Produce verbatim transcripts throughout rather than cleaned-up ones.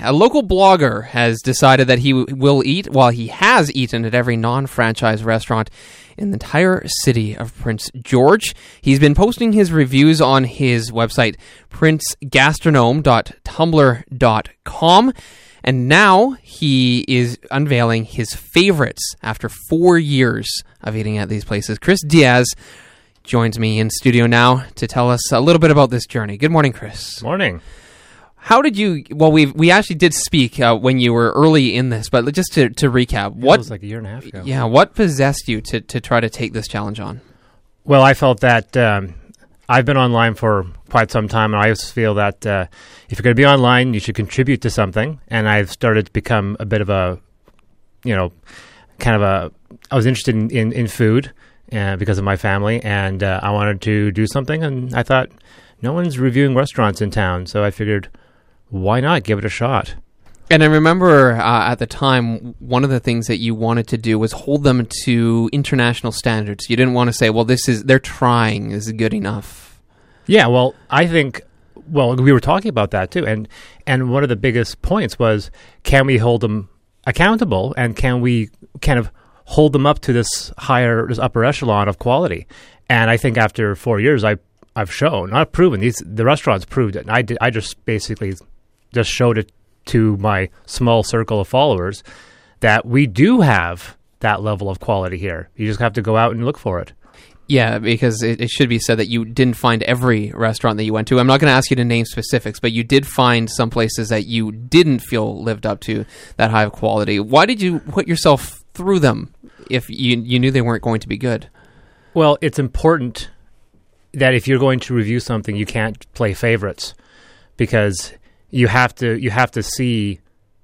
A local blogger has decided that he w- will eat, well, he has eaten at every non-franchise restaurant in the entire city of Prince George. He's been posting his reviews on his website, prince gastronome dot tumblr dot com. And now he is unveiling his favorites after four years of eating at these places. Chris Diaz joins me in studio now to tell us a little bit about this journey. Good morning, Chris. Morning. How did you, well, we we actually did speak uh, when you were early in this, but just to, to recap. Yeah, what it was like a year and a half ago. Yeah, what possessed you to, to try to take this challenge on? Well, I felt that um, I've been online for quite some time, and I always feel that uh, if you're going to be online, you should contribute to something, and I've started to become a bit of a, you know, kind of a, I was interested in, in, in food uh, because of my family, and uh, I wanted to do something, and I thought, no one's reviewing restaurants in town, so I figured, why not give it a shot? And I remember uh, at the time, one of the things that you wanted to do was hold them to international standards. You didn't want to say, well, this is, they're trying, this is good enough. Yeah, well, I think, well, we were talking about that too. And, and one of the biggest points was, can we hold them accountable, and can we kind of hold them up to this higher, this upper echelon of quality? And I think after four years, I, I've shown, not proven, these, the restaurants proved it. And I, did, I just basically just showed it to my small circle of followers that we do have that level of quality here. You just have to go out and look for it. Yeah, because it, it should be said that you didn't find every restaurant that you went to. I'm not going to ask you to name specifics, but you did find some places that you didn't feel lived up to that high of quality. Why did you put yourself through them if you you knew they weren't going to be good? Well, it's important that if you're going to review something, you can't play favorites, because you have to you have to see.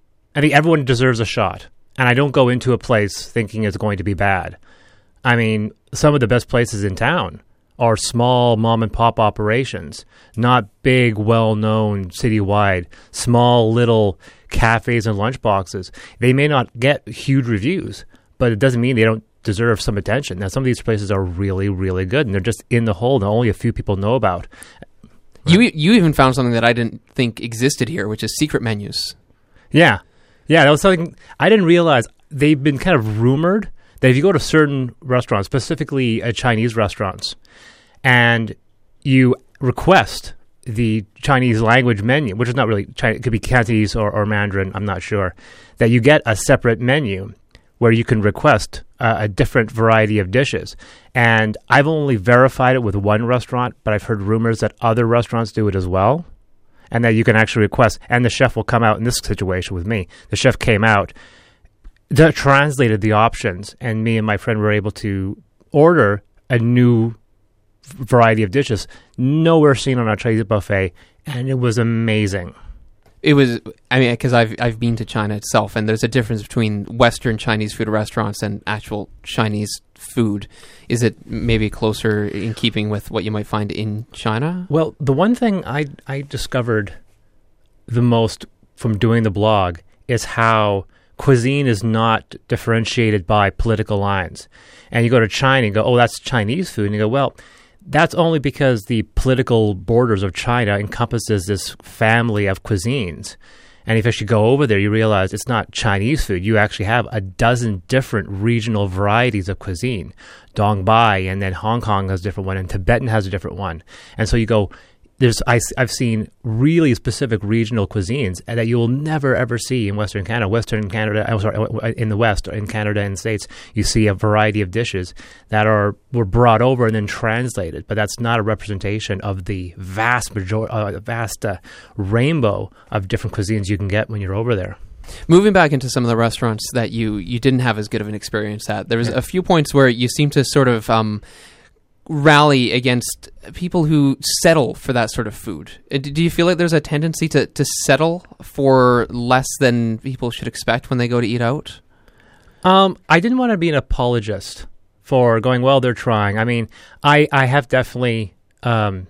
I think everyone deserves a shot, and I don't go into a place thinking it's going to be bad. I mean, some of the best places in town are small mom and pop operations, not big, well-known citywide, small little cafes and lunchboxes. They may not get huge reviews, but it doesn't mean they don't deserve some attention. Now, some of these places are really, really good, and they're just in the hole that only a few people know about. You you even found something that I didn't think existed here, which is secret menus. Yeah. Yeah, that was something I didn't realize. They've been kind of rumored that if you go to certain restaurants, specifically uh, Chinese restaurants, and you request the Chinese language menu, which is not really Chinese, it could be Cantonese or, or Mandarin, I'm not sure, that you get a separate menu where you can request uh, a different variety of dishes. And I've only verified it with one restaurant, but I've heard rumors that other restaurants do it as well, and that you can actually request, and the chef will come out in this situation with me. The chef came out, d- translated the options, and me and my friend were able to order a new variety of dishes, nowhere seen on a Chinese buffet, and it was amazing. It was, I mean, because I've I've been to China itself, and there's a difference between Western Chinese food restaurants and actual Chinese food. Is it maybe closer in keeping with what you might find in China? Well, the one thing I I discovered the most from doing the blog is how cuisine is not differentiated by political lines. And you go to China and go, oh, that's Chinese food. And you go, well, that's only because the political borders of China encompasses this family of cuisines. And if you actually go over there, you realize it's not Chinese food. You actually have a dozen different regional varieties of cuisine. Dongbei, and then Hong Kong has a different one, and Tibetan has a different one. And so you go, there's I, I've seen really specific regional cuisines that you will never, ever see in Western Canada. Western Canada, I'm sorry, in the West, in Canada and the States, you see a variety of dishes that are were brought over and then translated, but that's not a representation of the vast major, uh, vast uh, rainbow of different cuisines you can get when you're over there. Moving back into some of the restaurants that you, you didn't have as good of an experience at, there was yeah. a few points where you seem to sort of um, rally against people who settle for that sort of food. Do you feel like there's a tendency to, to settle for less than people should expect when they go to eat out? Um, I didn't want to be an apologist for going, well, they're trying. I mean, I, I have definitely, um,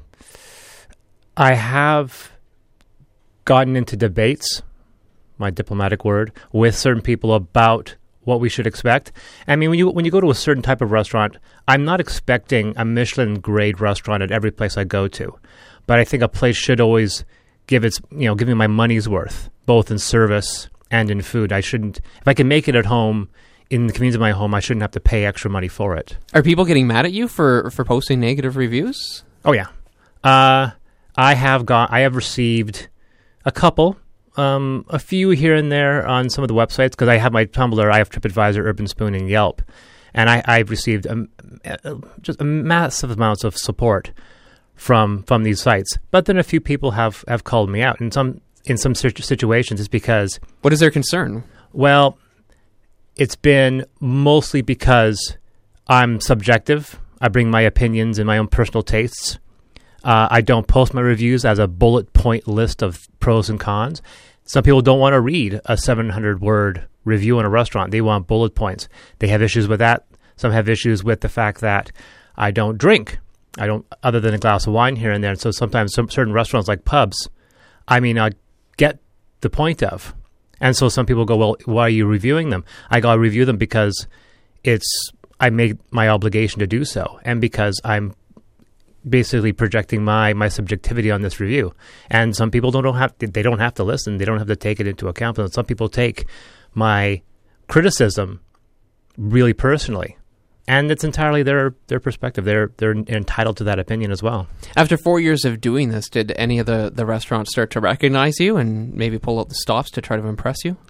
I have gotten into debates, my diplomatic word, with certain people about what we should expect. I mean, when you when you go to a certain type of restaurant, I'm not expecting a Michelin grade restaurant at every place I go to, but I think a place should always give its you know give me my money's worth, both in service and in food. I shouldn't, if I can make it at home, in the community of my home, I shouldn't have to pay extra money for it. Are people getting mad at you for, for posting negative reviews? Oh yeah, uh, I have got I have received a couple, um, a few here and there on some of the websites, because I have my Tumblr, I have TripAdvisor, Urban Spoon, and Yelp, and I, I've received a, a, just a massive amounts of support from from these sites. But then a few people have, have called me out in some in some situations. It's because, what is their concern? Well, it's been mostly because I'm subjective. I bring my opinions and my own personal tastes. Uh, I don't post my reviews as a bullet point list of pros and cons. Some people don't want to read a seven hundred word review on a restaurant. They want bullet points. They have issues with that. Some have issues with the fact that I don't drink. I don't, other than a glass of wine here and there. And so sometimes some certain restaurants like pubs, I mean, I get the point of. And so some people go, well, why are you reviewing them? I go, I review them because it's, I make my obligation to do so, and because I'm basically projecting my, my subjectivity on this review. And some people don't, don't have to, they don't have to listen. They don't have to take it into account. But some people take my criticism really personally. And it's entirely their, their perspective. They're they're entitled to that opinion as well. After four years of doing this, did any of the, the restaurants start to recognize you and maybe pull out the stops to try to impress you?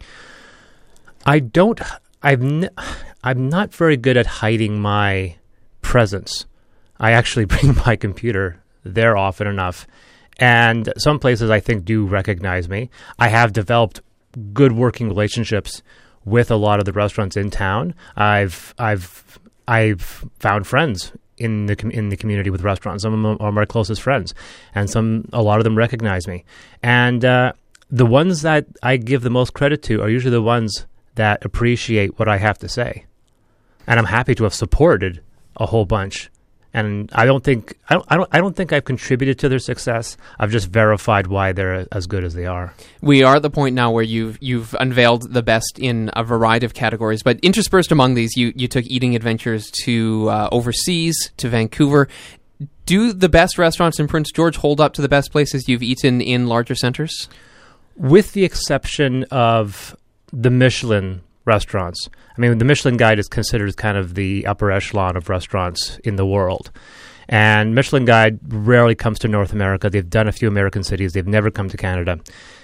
I don't. I've. N- I'm not very good at hiding my presence. I actually bring my computer there often enough, and some places I think do recognize me. I have developed good working relationships with a lot of the restaurants in town. I've I've I've found friends in the com- in the community with restaurants. Some of them are my closest friends, and some a lot of them recognize me. And uh, the ones that I give the most credit to are usually the ones that appreciate what I have to say. And I'm happy to have supported a whole bunch. And I don't think I don't I don't I don't think I've contributed to their success. I've just verified why they're as good as they are. We are at the point now where you've you've unveiled the best in a variety of categories, but interspersed among these, you you took eating adventures to uh, overseas, to Vancouver. Do the best restaurants in Prince George hold up to the best places you've eaten in larger centers? With the exception of the Michelin restaurants. I mean, the Michelin Guide is considered kind of the upper echelon of restaurants in the world. And Michelin Guide rarely comes to North America. They've done a few American cities. They've never come to Canada.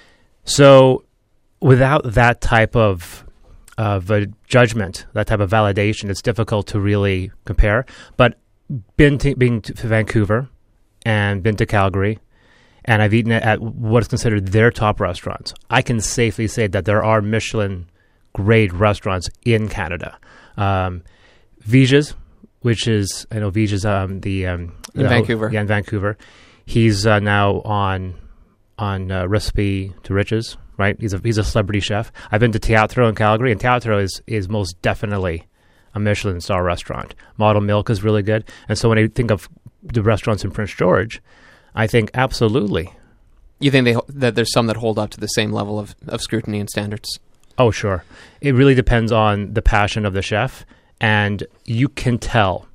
So without that type of of a judgment, that type of validation, it's difficult to really compare. But been to, being to Vancouver and been to Calgary, and I've eaten at what is considered their top restaurants, I can safely say that there are Michelin grade restaurants in Canada. Um, Vija's, which is, I know Vija's um, the... Um, in the, Vancouver. Yeah, in Vancouver. He's uh, now on on uh, Recipe to Riches, right? He's a he's a celebrity chef. I've been to Teatro in Calgary, and Teatro is, is most definitely a Michelin star restaurant. Model Milk is really good. And so when I think of the restaurants in Prince George, I think absolutely. You think they that there's some that hold up to the same level of, of scrutiny and standards? Oh, sure. It really depends on the passion of the chef, and you can tell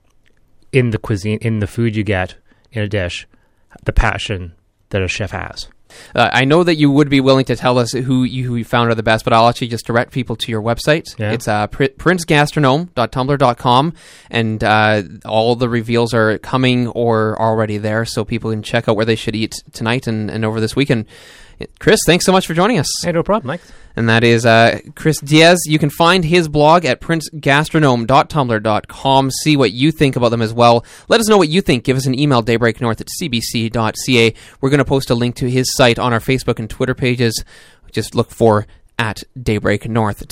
in the cuisine, in the food you get in a dish, the passion that a chef has. Uh, I know that you would be willing to tell us who you, who you found are the best, but I'll actually just direct people to your website. Yeah. It's uh, pr- prince gastronome dot tumblr dot com, and uh, all the reveals are coming or already there, so people can check out where they should eat tonight and, and over this weekend. Chris, thanks so much for joining us. Hey, no problem, Mike. And that is uh, Chris Diaz. You can find his blog at prince gastronome dot tumblr dot com. See what you think about them as well. Let us know what you think. Give us an email, daybreaknorth at c b c dot c a. We're going to post a link to his site on our Facebook and Twitter pages. Just look for at Daybreak North.